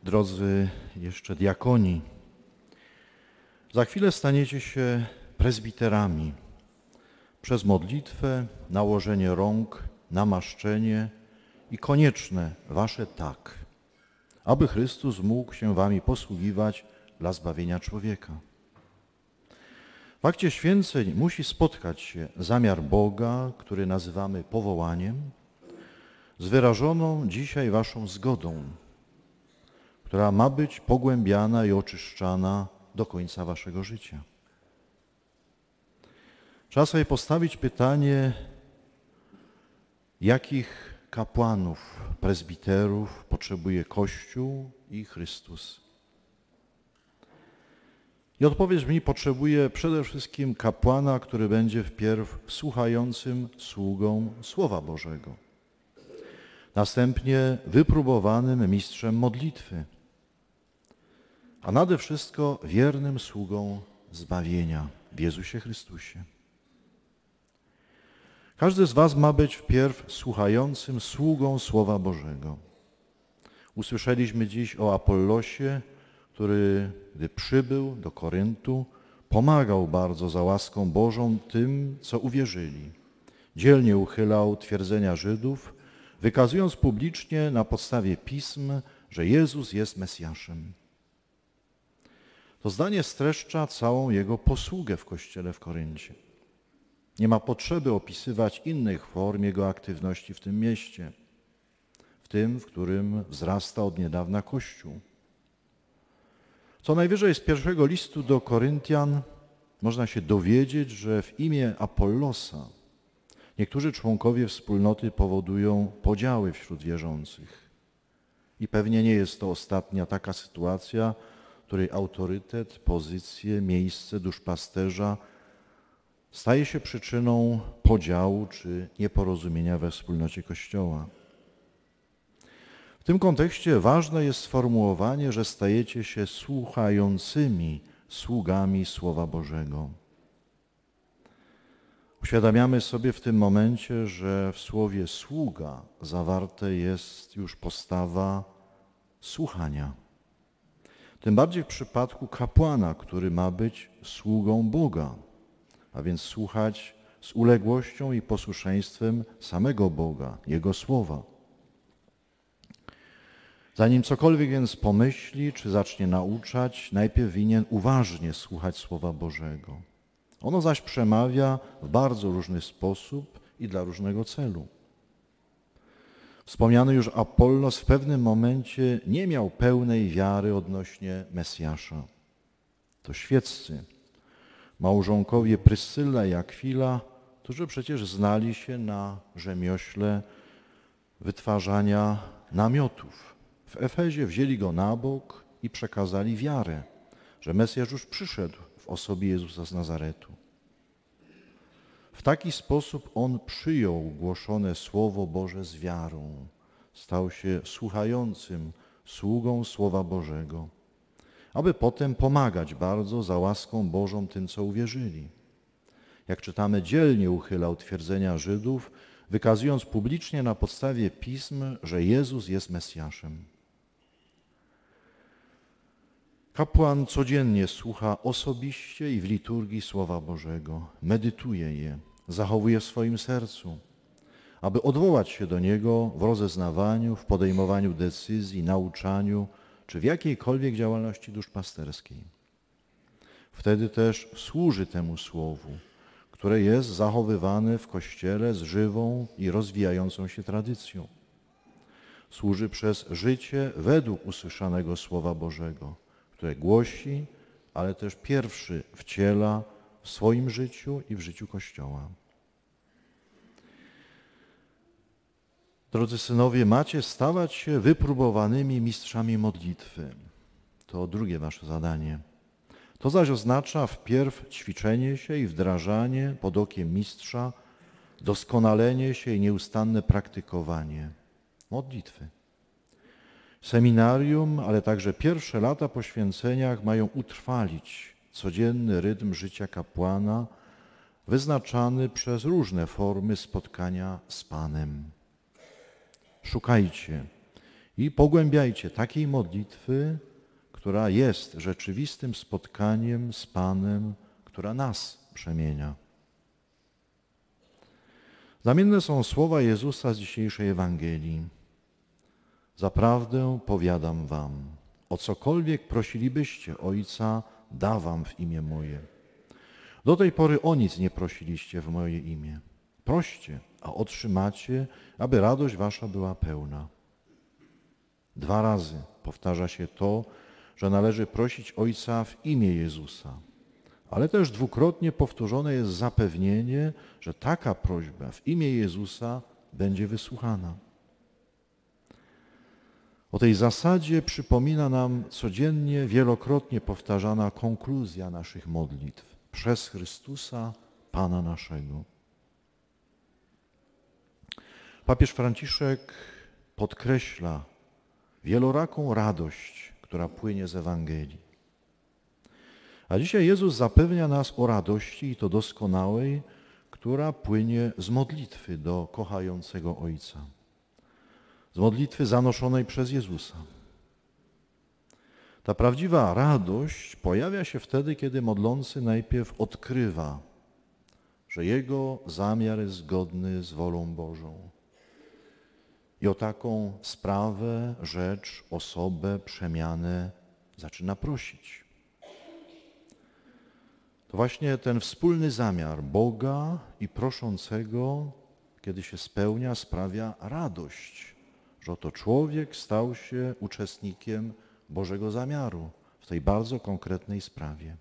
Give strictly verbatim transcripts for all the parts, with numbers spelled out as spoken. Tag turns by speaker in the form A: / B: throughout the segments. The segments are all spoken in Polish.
A: Drodzy jeszcze diakoni, za chwilę staniecie się prezbiterami. Przez modlitwę, nałożenie rąk, namaszczenie i konieczne wasze tak, aby Chrystus mógł się wami posługiwać dla zbawienia człowieka. W akcie święceń musi spotkać się zamiar Boga, który nazywamy powołaniem, z wyrażoną dzisiaj waszą zgodą, która ma być pogłębiana i oczyszczana do końca waszego życia. Trzeba sobie postawić pytanie, jakich kapłanów, prezbiterów potrzebuje Kościół i Chrystus. I odpowiedź brzmi, potrzebuje przede wszystkim kapłana, który będzie wpierw słuchającym sługą Słowa Bożego. Następnie wypróbowanym mistrzem modlitwy, a nade wszystko wiernym sługą zbawienia w Jezusie Chrystusie. Każdy z was ma być wpierw słuchającym sługą Słowa Bożego. Usłyszeliśmy dziś o Apollosie, który, gdy przybył do Koryntu, pomagał bardzo za łaską Bożą tym, co uwierzyli. Dzielnie uchylał twierdzenia Żydów, wykazując publicznie na podstawie pism, że Jezus jest Mesjaszem. To zdanie streszcza całą jego posługę w Kościele w Koryncie. Nie ma potrzeby opisywać innych form jego aktywności w tym mieście, w tym, w którym wzrasta od niedawna Kościół. Co najwyżej z pierwszego listu do Koryntian można się dowiedzieć, że w imię Apollosa niektórzy członkowie wspólnoty powodują podziały wśród wierzących. I pewnie nie jest to ostatnia taka sytuacja, w której autorytet, pozycje, miejsce duszpasterza staje się przyczyną podziału czy nieporozumienia we wspólnocie Kościoła. W tym kontekście ważne jest sformułowanie, że stajecie się słuchającymi sługami Słowa Bożego. Uświadamiamy sobie w tym momencie, że w słowie sługa zawarte jest już postawa słuchania. Tym bardziej w przypadku kapłana, który ma być sługą Boga, a więc słuchać z uległością i posłuszeństwem samego Boga, Jego Słowa. Zanim cokolwiek więc pomyśli, czy zacznie nauczać, najpierw winien uważnie słuchać Słowa Bożego. Ono zaś przemawia w bardzo różny sposób i dla różnego celu. Wspomniany już Apollos w pewnym momencie nie miał pełnej wiary odnośnie Mesjasza. To świeccy, małżonkowie Pryscylla i Akwila, którzy przecież znali się na rzemiośle wytwarzania namiotów. W Efezie wzięli go na bok i przekazali wiarę, że Mesjasz już przyszedł w osobie Jezusa z Nazaretu. W taki sposób on przyjął głoszone Słowo Boże z wiarą. Stał się słuchającym sługą Słowa Bożego, aby potem pomagać bardzo za łaską Bożą tym, co uwierzyli. Jak czytamy, dzielnie uchylał twierdzenia Żydów, wykazując publicznie na podstawie pism, że Jezus jest Mesjaszem. Kapłan codziennie słucha osobiście i w liturgii Słowa Bożego, medytuje je, zachowuje w swoim sercu, aby odwołać się do niego w rozeznawaniu, w podejmowaniu decyzji, nauczaniu czy w jakiejkolwiek działalności duszpasterskiej. Wtedy też służy temu Słowu, które jest zachowywane w Kościele z żywą i rozwijającą się tradycją. Służy przez życie według usłyszanego Słowa Bożego, które głosi, ale też pierwszy wciela w swoim życiu i w życiu Kościoła. Drodzy synowie, macie stawać się wypróbowanymi mistrzami modlitwy. To drugie wasze zadanie. To zaś oznacza wpierw ćwiczenie się i wdrażanie pod okiem mistrza, doskonalenie się i nieustanne praktykowanie modlitwy. Seminarium, ale także pierwsze lata po święceniach mają utrwalić codzienny rytm życia kapłana, wyznaczany przez różne formy spotkania z Panem. Szukajcie I pogłębiajcie takiej modlitwy, która jest rzeczywistym spotkaniem z Panem, która nas przemienia. Znamienne są słowa Jezusa z dzisiejszej Ewangelii. Zaprawdę powiadam wam, o cokolwiek prosilibyście Ojca, da wam w imię moje. Do tej pory o nic nie prosiliście w moje imię. Proście, a otrzymacie, aby radość wasza była pełna. Dwa razy powtarza się to, że należy prosić Ojca w imię Jezusa. Ale też dwukrotnie powtórzone jest zapewnienie, że taka prośba w imię Jezusa będzie wysłuchana. O tej zasadzie przypomina nam codziennie, wielokrotnie powtarzana konkluzja naszych modlitw. Przez Chrystusa, Pana naszego. Papież Franciszek podkreśla wieloraką radość, która płynie z Ewangelii. A dzisiaj Jezus zapewnia nas o radości, i to doskonałej, która płynie z modlitwy do kochającego Ojca. Z modlitwy zanoszonej przez Jezusa. Ta prawdziwa radość pojawia się wtedy, kiedy modlący najpierw odkrywa, że jego zamiar jest zgodny z wolą Bożą. I o taką sprawę, rzecz, osobę, przemianę zaczyna prosić. To właśnie ten wspólny zamiar Boga i proszącego, kiedy się spełnia, sprawia radość, że oto człowiek stał się uczestnikiem Bożego zamiaru w tej bardzo konkretnej sprawie.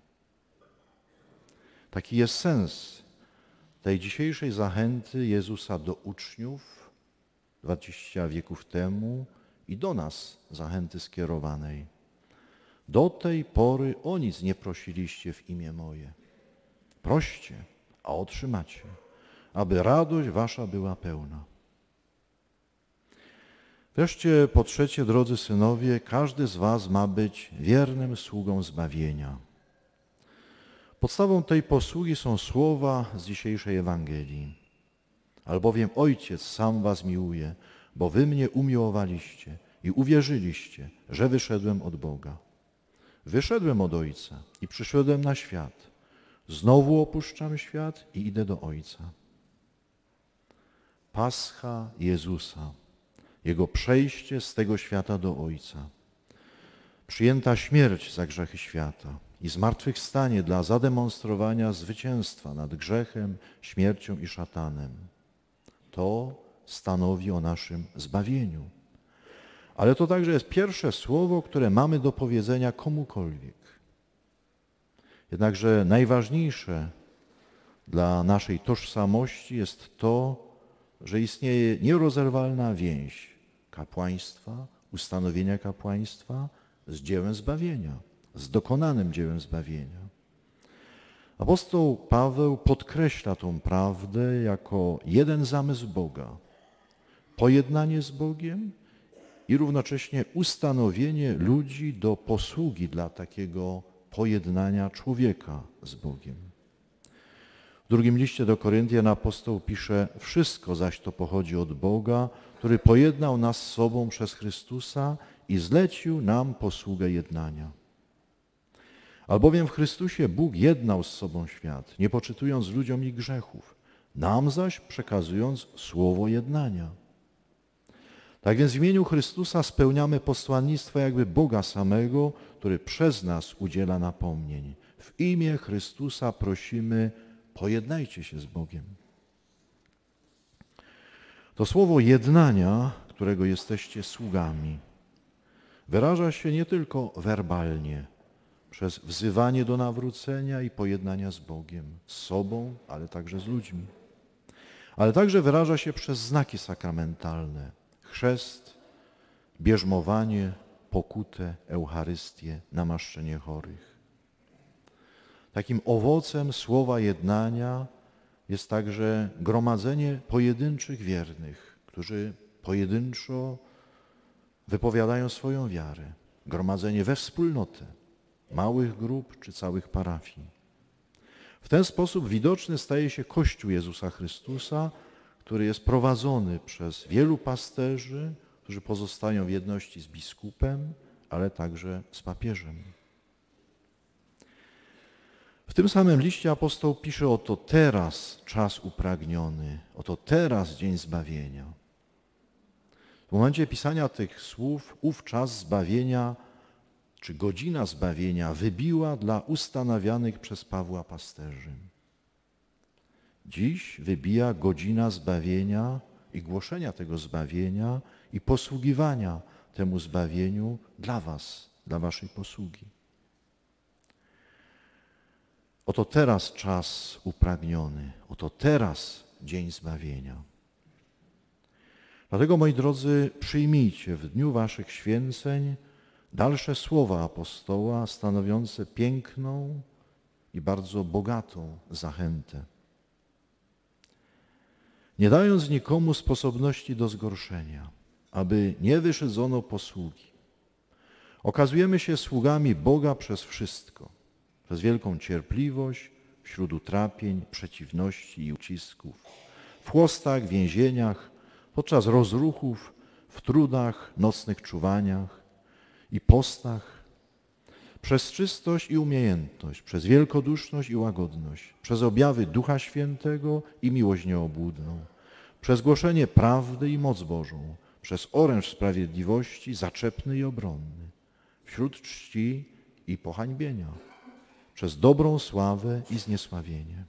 A: Taki jest sens tej dzisiejszej zachęty Jezusa do uczniów dwadzieścia wieków temu i do nas zachęty skierowanej. Do tej pory o nic nie prosiliście w imię moje. Proście, a otrzymacie, aby radość wasza była pełna. Wreszcie po trzecie, drodzy synowie, każdy z was ma być wiernym sługą zbawienia. Podstawą tej posługi są słowa z dzisiejszej Ewangelii. Albowiem Ojciec sam was miłuje, bo wy mnie umiłowaliście i uwierzyliście, że wyszedłem od Boga. Wyszedłem od Ojca i przyszedłem na świat. Znowu opuszczam świat i idę do Ojca. Pascha Jezusa, Jego przejście z tego świata do Ojca. Przyjęta śmierć za grzechy świata i zmartwychwstanie dla zademonstrowania zwycięstwa nad grzechem, śmiercią i szatanem. To stanowi o naszym zbawieniu. Ale to także jest pierwsze słowo, które mamy do powiedzenia komukolwiek. Jednakże najważniejsze dla naszej tożsamości jest to, że istnieje nierozerwalna więź kapłaństwa, ustanowienia kapłaństwa z dziełem zbawienia, z dokonanym dziełem zbawienia. Apostoł Paweł podkreśla tą prawdę jako jeden zamysł Boga. Pojednanie z Bogiem i równocześnie ustanowienie ludzi do posługi dla takiego pojednania człowieka z Bogiem. W drugim liście do Koryntian apostoł pisze: wszystko zaś to pochodzi od Boga, który pojednał nas z sobą przez Chrystusa i zlecił nam posługę jednania. Albowiem w Chrystusie Bóg jednał z sobą świat, nie poczytując ludziom ich grzechów, nam zaś przekazując słowo jednania. Tak więc w imieniu Chrystusa spełniamy posłannictwo jakby Boga samego, który przez nas udziela napomnień. W imię Chrystusa prosimy: pojednajcie się z Bogiem. To słowo jednania, którego jesteście sługami, wyraża się nie tylko werbalnie, przez wzywanie do nawrócenia i pojednania z Bogiem, z sobą, ale także z ludźmi. Ale także wyraża się przez znaki sakramentalne: chrzest, bierzmowanie, pokutę, Eucharystię, namaszczenie chorych. Takim owocem słowa jednania jest także gromadzenie pojedynczych wiernych, którzy pojedynczo wypowiadają swoją wiarę. Gromadzenie we wspólnotę, małych grup czy całych parafii. W ten sposób widoczny staje się Kościół Jezusa Chrystusa, który jest prowadzony przez wielu pasterzy, którzy którzy pozostają w jedności z biskupem, ale także z papieżem. W tym samym liście apostoł pisze: oto teraz czas upragniony, oto teraz dzień zbawienia. W momencie pisania tych słów ów czas zbawienia, czy godzina zbawienia wybiła dla ustanawianych przez Pawła pasterzy. Dziś wybija godzina zbawienia i głoszenia tego zbawienia i posługiwania temu zbawieniu dla was, dla waszej posługi. Oto teraz czas upragniony, oto teraz dzień zbawienia. Dlatego, moi drodzy, przyjmijcie w dniu waszych święceń dalsze słowa apostoła stanowiące piękną i bardzo bogatą zachętę. Nie dając nikomu sposobności do zgorszenia, aby nie wyszydzono posługi. Okazujemy się sługami Boga przez wszystko, przez wielką cierpliwość wśród utrapień, przeciwności i ucisków, w chłostach, więzieniach, podczas rozruchów, w trudach, nocnych czuwaniach i postach, przez czystość i umiejętność, przez wielkoduszność i łagodność, przez objawy Ducha Świętego i miłość nieobłudną, przez głoszenie prawdy i moc Bożą, przez oręż sprawiedliwości zaczepny i obronny, wśród czci i pohańbienia, przez dobrą sławę i zniesławienie.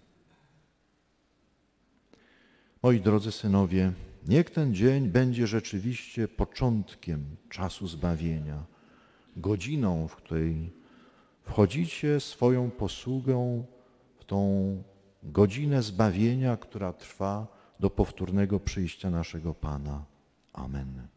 A: Moi drodzy synowie, niech ten dzień będzie rzeczywiście początkiem czasu zbawienia, godziną, w której wchodzicie swoją posługą w tą godzinę zbawienia, która trwa do powtórnego przyjścia naszego Pana. Amen.